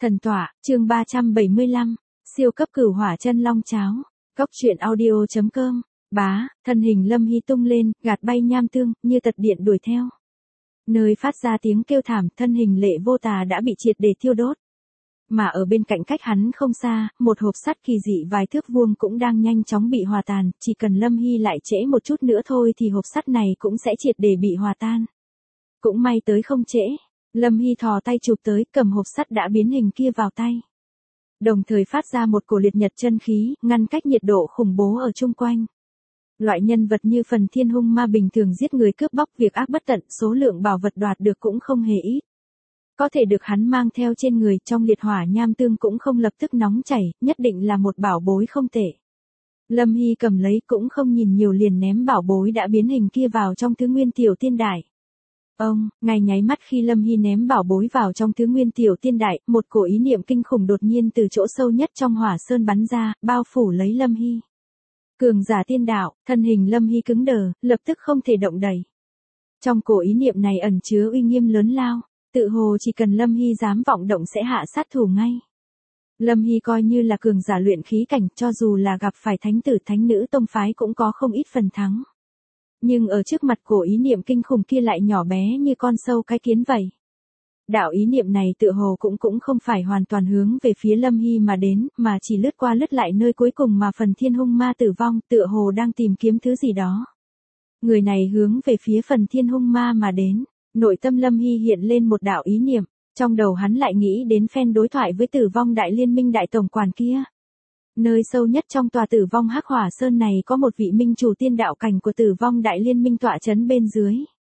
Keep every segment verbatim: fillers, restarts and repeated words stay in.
Thần tọa, chương ba trăm bảy mươi lăm, siêu cấp cửu hỏa chân long cháo. Cốc truyện audio chấm com. Bá, thân hình Lâm Hy tung lên, gạt bay nham tương, như tật điện đuổi theo. Nơi phát ra tiếng kêu thảm, thân hình Lệ Vô Tà đã bị triệt để thiêu đốt. Mà ở bên cạnh cách hắn không xa, một hộp sắt kỳ dị vài thước vuông cũng đang nhanh chóng bị hòa tan, chỉ cần Lâm Hy lại trễ một chút nữa thôi thì hộp sắt này cũng sẽ triệt để bị hòa tan. Cũng may tới không trễ. Lâm Hy thò tay chụp tới, cầm hộp sắt đã biến hình kia vào tay. Đồng thời phát ra một cổ liệt nhật chân khí, ngăn cách nhiệt độ khủng bố ở chung quanh. Loại nhân vật như Phần Thiên Hung Ma bình thường giết người cướp bóc việc ác bất tận, số lượng bảo vật đoạt được cũng không hề ít. Có thể được hắn mang theo trên người trong liệt hỏa nham tương cũng không lập tức nóng chảy, nhất định là một bảo bối không tệ. Lâm Hy cầm lấy cũng không nhìn nhiều liền ném bảo bối đã biến hình kia vào trong thứ nguyên tiểu tiên đại. Ông, ngay nháy mắt khi Lâm Hy ném bảo bối vào trong thứ nguyên tiểu tiên đại, một cổ ý niệm kinh khủng đột nhiên từ chỗ sâu nhất trong hỏa sơn bắn ra, bao phủ lấy Lâm Hy. Cường giả tiên đạo, thân hình Lâm Hy cứng đờ, lập tức không thể động đậy. Trong cổ ý niệm này ẩn chứa uy nghiêm lớn lao, tự hồ chỉ cần Lâm Hy dám vọng động sẽ hạ sát thủ ngay. Lâm Hy coi như là cường giả luyện khí cảnh, cho dù là gặp phải thánh tử thánh nữ tông phái cũng có không ít phần thắng. Nhưng ở trước mặt cổ ý niệm kinh khủng kia lại nhỏ bé như con sâu cái kiến vậy. Đạo ý niệm này tựa hồ cũng cũng không phải hoàn toàn hướng về phía Lâm Hy mà đến, mà chỉ lướt qua lướt lại nơi cuối cùng mà Phần Thiên Hung Ma tử vong, tựa hồ đang tìm kiếm thứ gì đó. Người này hướng về phía Phần Thiên Hung Ma mà đến, nội tâm Lâm Hy hiện lên một đạo ý niệm, trong đầu hắn lại nghĩ đến phen đối thoại với Tử Vong Đại Liên Minh đại tổng quản kia. Nơi sâu nhất trong tòa Tử Vong Hắc Hỏa Sơn này có một vị minh chủ tiên đạo cảnh của Tử Vong Đại Liên Minh tọa trấn bên dưới.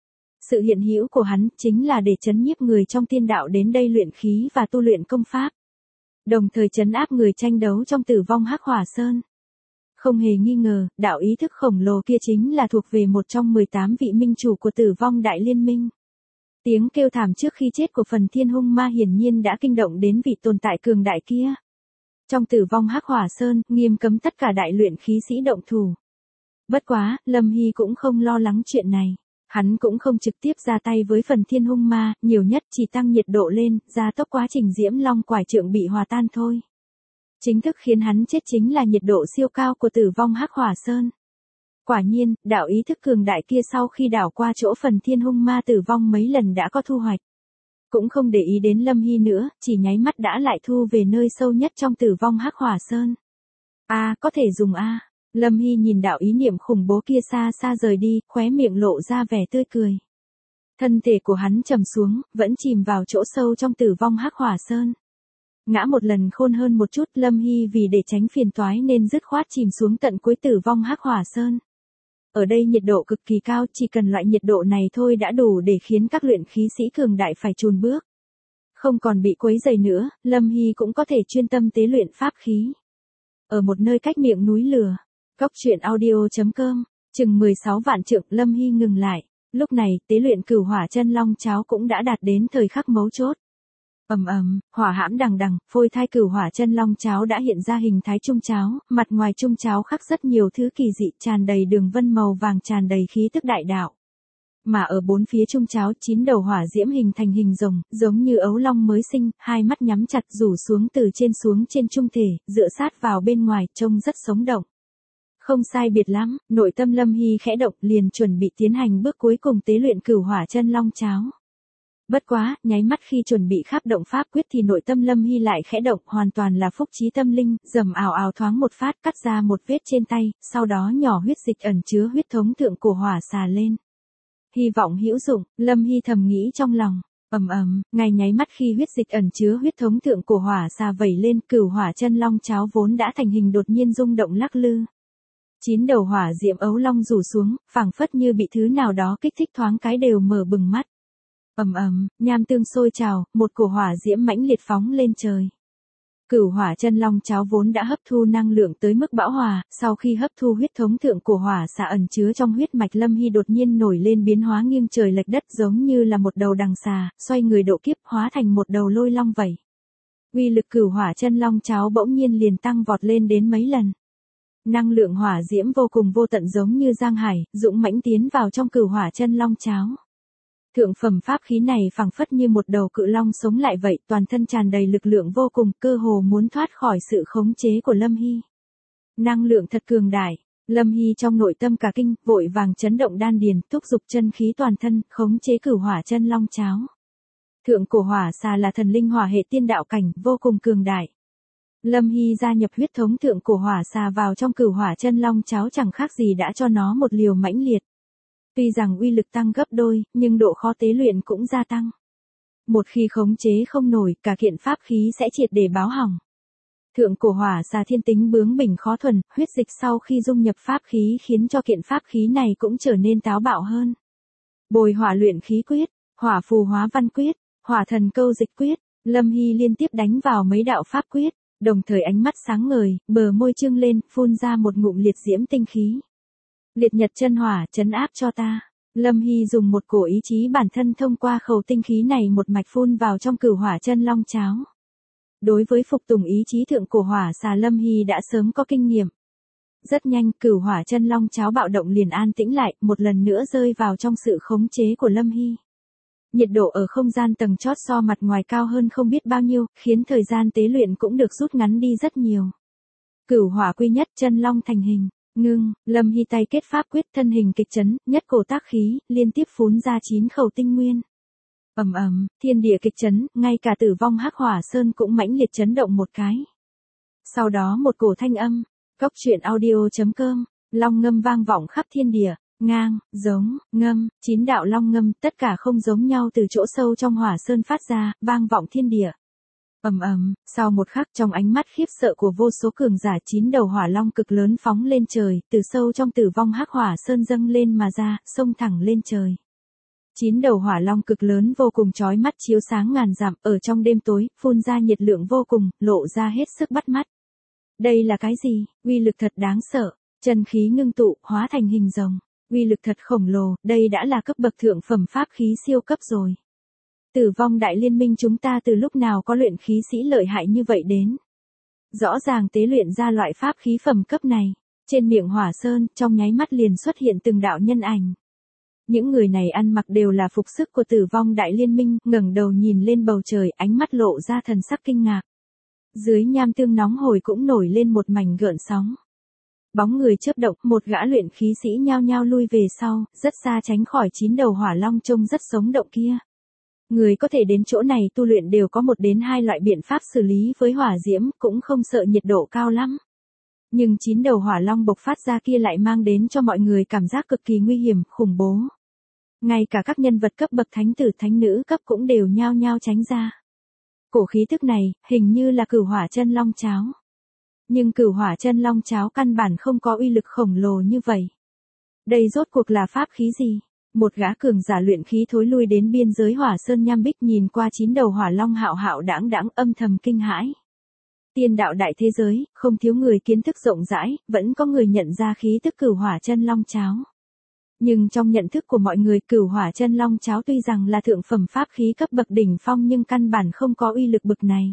Sự hiện hữu của hắn chính là để trấn nhiếp người trong tiên đạo đến đây luyện khí và tu luyện công pháp. Đồng thời trấn áp người tranh đấu trong Tử Vong Hắc Hỏa Sơn. Không hề nghi ngờ, đạo ý thức khổng lồ kia chính là thuộc về một trong mười tám vị minh chủ của Tử Vong Đại Liên Minh. Tiếng kêu thảm trước khi chết của Phần Thiên Hung Ma hiển nhiên đã kinh động đến vị tồn tại cường đại kia. Trong Tử Vong Hắc Hỏa Sơn, nghiêm cấm tất cả đại luyện khí sĩ động thủ. Bất quá, Lâm Hy cũng không lo lắng chuyện này. Hắn cũng không trực tiếp ra tay với Phần Thiên Hung Ma, nhiều nhất chỉ tăng nhiệt độ lên, gia tốc quá trình Diễm Long quải trượng bị hòa tan thôi. Chính thức khiến hắn chết chính là nhiệt độ siêu cao của Tử Vong Hắc Hỏa Sơn. Quả nhiên, đạo ý thức cường đại kia sau khi đảo qua chỗ Phần Thiên Hung Ma tử vong mấy lần đã có thu hoạch. Cũng không để ý đến Lâm Hy nữa, chỉ nháy mắt đã lại thu về nơi sâu nhất trong Tử Vong Hắc Hỏa Sơn. A, à, có thể dùng a. À. Lâm Hy nhìn đạo ý niệm khủng bố kia xa xa rời đi, khóe miệng lộ ra vẻ tươi cười. Thân thể của hắn trầm xuống, vẫn chìm vào chỗ sâu trong Tử Vong Hắc Hỏa Sơn. Ngã một lần khôn hơn một chút, Lâm Hy vì để tránh phiền toái nên dứt khoát chìm xuống tận cuối Tử Vong Hắc Hỏa Sơn. Ở đây nhiệt độ cực kỳ cao, chỉ cần loại nhiệt độ này thôi đã đủ để khiến các luyện khí sĩ cường đại phải chùn bước. Không còn bị quấy rầy nữa, Lâm Hy cũng có thể chuyên tâm tế luyện pháp khí. Ở một nơi cách miệng núi lửa, cốc truyện audio chấm com, chừng mười sáu vạn trượng, Lâm Hy ngừng lại. Lúc này, tế luyện cửu hỏa chân long cháo cũng đã đạt đến thời khắc mấu chốt. Ầm ầm, hỏa hãm đằng đằng, phôi thai cửu hỏa chân long cháo đã hiện ra hình thái trung cháo, mặt ngoài trung cháo khắc rất nhiều thứ kỳ dị, tràn đầy đường vân màu vàng, tràn đầy khí tức đại đạo. Mà ở bốn phía trung cháo, chín đầu hỏa diễm hình thành hình rồng, giống như ấu long mới sinh, hai mắt nhắm chặt rủ xuống từ trên xuống trên trung thể, dựa sát vào bên ngoài, trông rất sống động. Không sai biệt lắm, nội tâm Lâm Hy khẽ động, liền chuẩn bị tiến hành bước cuối cùng tế luyện cửu hỏa chân long cháo. Bất quá, nháy mắt khi chuẩn bị khắp động pháp quyết thì nội tâm Lâm Hy lại khẽ động, hoàn toàn là phúc trí tâm linh, rầm ào ào thoáng một phát cắt ra một vết trên tay, sau đó nhỏ huyết dịch ẩn chứa huyết thống thượng cổ hỏa xà lên. Hy vọng hữu dụng, Lâm Hy thầm nghĩ trong lòng. Ầm ầm, ngay nháy mắt khi huyết dịch ẩn chứa huyết thống thượng cổ hỏa xà vẩy lên, cửu hỏa chân long cháo vốn đã thành hình đột nhiên rung động lắc lư. Chín đầu hỏa diễm ấu long rủ xuống, phảng phất như bị thứ nào đó kích thích thoáng cái đều mở bừng mắt. Ầm ầm, nham tương sôi trào, một cổ hỏa diễm mãnh liệt phóng lên trời. Cửu hỏa chân long cháo vốn đã hấp thu năng lượng tới mức bão hòa, sau khi hấp thu huyết thống thượng cổ hỏa xà ẩn chứa trong huyết mạch Lâm Hy đột nhiên nổi lên biến hóa nghiêng trời lệch đất, giống như là một đầu đằng xà, xoay người độ kiếp hóa thành một đầu lôi long vậy. Uy lực cửu hỏa chân long cháo bỗng nhiên liền tăng vọt lên đến mấy lần. Năng lượng hỏa diễm vô cùng vô tận giống như giang hải, dũng mãnh tiến vào trong cửu hỏa chân long cháo. Thượng phẩm pháp khí này phảng phất như một đầu cự long sống lại vậy, toàn thân tràn đầy lực lượng vô cùng, cơ hồ muốn thoát khỏi sự khống chế của Lâm Hy. Năng lượng thật cường đại, Lâm Hy trong nội tâm cả kinh, vội vàng chấn động đan điền, thúc giục chân khí toàn thân, khống chế Cửu Hỏa Chân Long Cháo. Thượng cổ hỏa xà là thần linh hỏa hệ tiên đạo cảnh, vô cùng cường đại. Lâm Hy gia nhập huyết thống thượng cổ hỏa xà vào trong Cửu Hỏa Chân Long Cháo chẳng khác gì đã cho nó một liều mãnh liệt. Tuy rằng uy lực tăng gấp đôi, nhưng độ khó tế luyện cũng gia tăng. Một khi khống chế không nổi, cả kiện pháp khí sẽ triệt để báo hỏng. Thượng cổ hỏa xà thiên tính bướng bỉnh khó thuần, huyết dịch sau khi dung nhập pháp khí khiến cho kiện pháp khí này cũng trở nên táo bạo hơn. Bồi hỏa luyện khí quyết, hỏa phù hóa văn quyết, hỏa thần câu dịch quyết, Lâm Hy liên tiếp đánh vào mấy đạo pháp quyết, đồng thời ánh mắt sáng ngời, bờ môi trương lên, phun ra một ngụm liệt diễm tinh khí. Liệt nhật chân hỏa, trấn áp cho ta. Lâm Hy dùng một cổ ý chí bản thân thông qua khẩu tinh khí này một mạch phun vào trong Cửu Hỏa Chân Long Cháo. Đối với phục tùng ý chí thượng cổ hỏa xà, Lâm Hy đã sớm có kinh nghiệm. Rất nhanh, Cửu Hỏa Chân Long Cháo bạo động liền an tĩnh lại, một lần nữa rơi vào trong sự khống chế của Lâm Hy. Nhiệt độ ở không gian tầng chót so mặt ngoài cao hơn không biết bao nhiêu, khiến thời gian tế luyện cũng được rút ngắn đi rất nhiều. Cửu Hỏa Quy Nhất Chân Long thành hình. Ngưng, Lâm Hy tay kết pháp quyết, thân hình kịch chấn, nhất cổ tác khí, liên tiếp phún ra chín khẩu tinh nguyên. Ầm ầm, thiên địa kịch chấn, ngay cả Tử Vong Hắc Hỏa Sơn cũng mãnh liệt chấn động một cái. Sau đó một cổ thanh âm, cốc truyện audio chấm com, long ngâm vang vọng khắp thiên địa, ngang, giống, ngâm, chín đạo long ngâm, tất cả không giống nhau từ chỗ sâu trong Hỏa Sơn phát ra, vang vọng thiên địa. Ầm ầm, sau một khắc, trong ánh mắt khiếp sợ của vô số cường giả, chín đầu hỏa long cực lớn phóng lên trời, từ sâu trong Tử Vong Hắc Hỏa Sơn dâng lên mà ra, xông thẳng lên trời. Chín đầu hỏa long cực lớn vô cùng chói mắt, chiếu sáng ngàn dặm, ở trong đêm tối, phun ra nhiệt lượng vô cùng, lộ ra hết sức bắt mắt. Đây là cái gì? Uy lực thật đáng sợ, chân khí ngưng tụ, hóa thành hình rồng. Uy lực thật khổng lồ, đây đã là cấp bậc thượng phẩm pháp khí siêu cấp rồi. Tử Vong Đại Liên Minh chúng ta từ lúc nào có luyện khí sĩ lợi hại như vậy đến? Rõ ràng tế luyện ra loại pháp khí phẩm cấp này. Trên miệng Hỏa Sơn, trong nháy mắt liền xuất hiện từng đạo nhân ảnh. Những người này ăn mặc đều là phục sức của Tử Vong Đại Liên Minh, ngẩng đầu nhìn lên bầu trời, ánh mắt lộ ra thần sắc kinh ngạc. Dưới nham tương nóng hổi cũng nổi lên một mảnh gợn sóng. Bóng người chớp động, một gã luyện khí sĩ nhao nhao lui về sau, rất xa tránh khỏi chín đầu hỏa long trông rất sống động kia. Người có thể đến chỗ này tu luyện đều có một đến hai loại biện pháp xử lý với hỏa diễm, cũng không sợ nhiệt độ cao lắm. Nhưng chín đầu hỏa long bộc phát ra kia lại mang đến cho mọi người cảm giác cực kỳ nguy hiểm, khủng bố. Ngay cả các nhân vật cấp bậc thánh tử thánh nữ cấp cũng đều nhao nhao tránh ra. Cổ khí tức này, hình như là Cửu Hỏa Chân Long Cháo. Nhưng Cửu Hỏa Chân Long Cháo căn bản không có uy lực khổng lồ như vậy. Đây rốt cuộc là pháp khí gì? Một gã cường giả luyện khí thối lui đến biên giới Hỏa Sơn nham bích, nhìn qua chín đầu hỏa long hạo hạo đãng đãng, âm thầm kinh hãi. Tiên đạo đại thế giới, không thiếu người kiến thức rộng rãi, vẫn có người nhận ra khí tức Cửu Hỏa Chân Long Cháo. Nhưng trong nhận thức của mọi người, Cửu Hỏa Chân Long Cháo tuy rằng là thượng phẩm pháp khí cấp bậc đỉnh phong nhưng căn bản không có uy lực bậc này.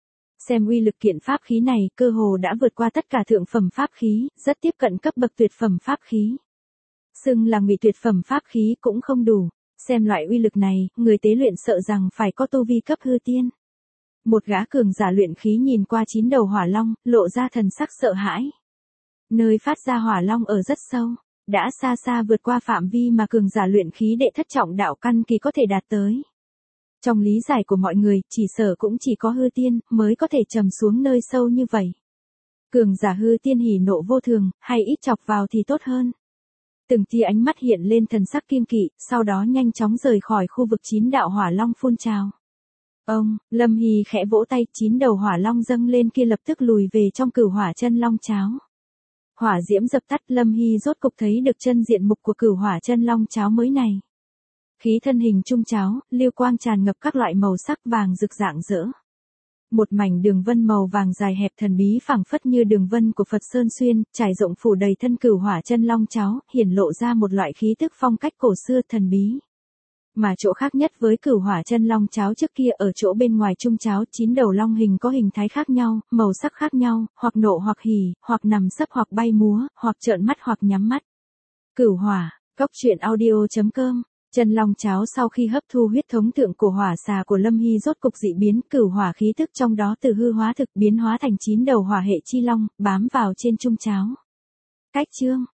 Xem uy lực kiện pháp khí này, cơ hồ đã vượt qua tất cả thượng phẩm pháp khí, rất tiếp cận cấp bậc tuyệt phẩm pháp khí. Xưng là ngụy tuyệt phẩm pháp khí cũng không đủ. Xem loại uy lực này, người tế luyện sợ rằng phải có tu vi cấp hư tiên. Một gã cường giả luyện khí nhìn qua chín đầu hỏa long, lộ ra thần sắc sợ hãi. Nơi phát ra hỏa long ở rất sâu, đã xa xa vượt qua phạm vi mà cường giả luyện khí đệ thất trọng đạo căn kỳ có thể đạt tới. Trong lý giải của mọi người, chỉ sở cũng chỉ có hư tiên mới có thể trầm xuống nơi sâu như vậy. Cường giả hư tiên hỉ nộ vô thường, hay ít chọc vào thì tốt hơn. Từng tia ánh mắt hiện lên thần sắc kiêng kỵ, sau đó nhanh chóng rời khỏi khu vực chín đạo hỏa long phun trào. Ông, Lâm Hy khẽ vỗ tay, chín đầu hỏa long dâng lên kia lập tức lùi về trong Cửu Hỏa Chân Long Cháo. Hỏa diễm dập tắt, Lâm Hy rốt cục thấy được chân diện mục của Cửu Hỏa Chân Long Cháo mới này. Khí thân hình trung cháo, lưu quang tràn ngập các loại màu sắc vàng rực rạng rỡ. Một mảnh đường vân màu vàng dài hẹp thần bí phảng phất như đường vân của Phật Sơn Xuyên, trải rộng phủ đầy thân Cửu Hỏa Chân Long Cháo, hiển lộ ra một loại khí tức phong cách cổ xưa thần bí. Mà chỗ khác nhất với Cửu Hỏa Chân Long Cháo trước kia, ở chỗ bên ngoài trung cháo, chín đầu long hình có hình thái khác nhau, màu sắc khác nhau, hoặc nộ hoặc hỉ, hoặc nằm sấp hoặc bay múa, hoặc trợn mắt hoặc nhắm mắt. Cửu Hỏa, cốc truyện audio chấm com Chân long cháo sau khi hấp thu huyết thống thượng của hỏa xà của Lâm Hy rốt cục dị biến, cửu hỏa khí tức trong đó từ hư hóa thực biến hóa thành chín đầu hỏa hệ chi long, bám vào trên chung cháo. Cách chương